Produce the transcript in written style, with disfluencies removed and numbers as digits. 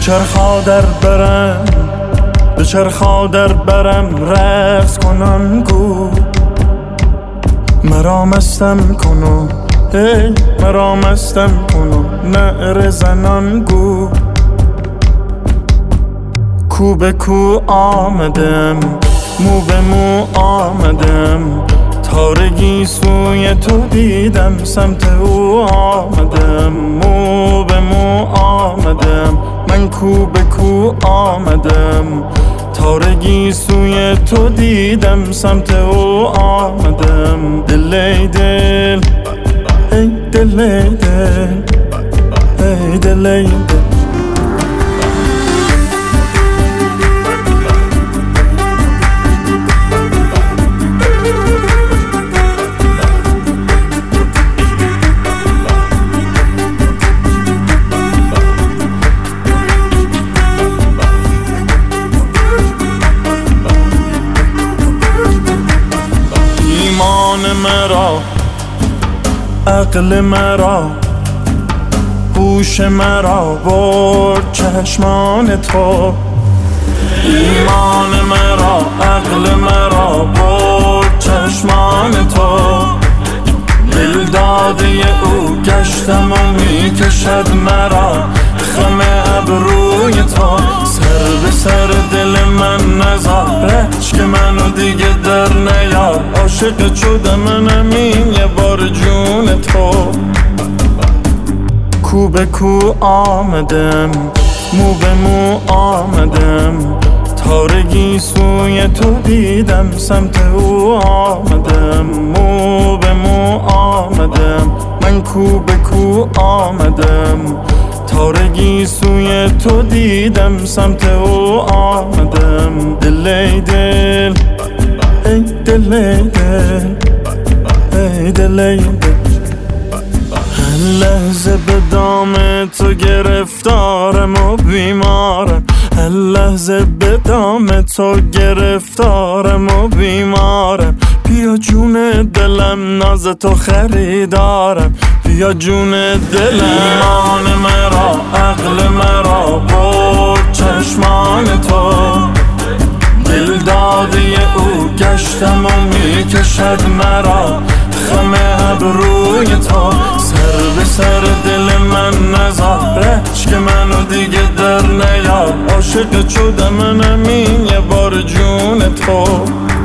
بچرخا در برم رقص کنن گو مرا مستم کنو مرا مستم کنو نعره زنان گو کو به کو آمدم مو به مو آمدم تارگی سوی تو دیدم سمت او آمدم مو به مو آمدم من کو به کو آمدم تارگی سوی تو دیدم سمت او آمدم دل ای دل ای دل ای دل ای دل ای دل مرا عقل مرا هوش مرا برد چشمان تو ایمان مرا عقل مرا برد چشمان تو دل داده او گشتم و میکشد مرا خم ابروی تو سر به سر دل من نذار که منو دیگه در نیار عاشق شده منم این یه بار جون تو کو به کو آمدم مو به مو آمدم تارگی سوی تو دیدم سمت او آمدم مو به مو آمدم من کو به کو آمدم تارگی سوی تو دیدم سمت او آمدم دل ای دل ای دل ای دل ای دل ای دل هر لحظه به دام تو گرفتارم و بیمارم هر لحظه به دام تو گرفتارم و بیمارم بیا جون دلم ناز تو خریدارم بیا جون دلم ایمان مرا عقل مرا برد چشمان تو دل داده او گشتم و میکشد مرا خم ابروی تو سر به سر دل من نذار که منو دیگه در نیار عاشق شده منم این یه بار جون تو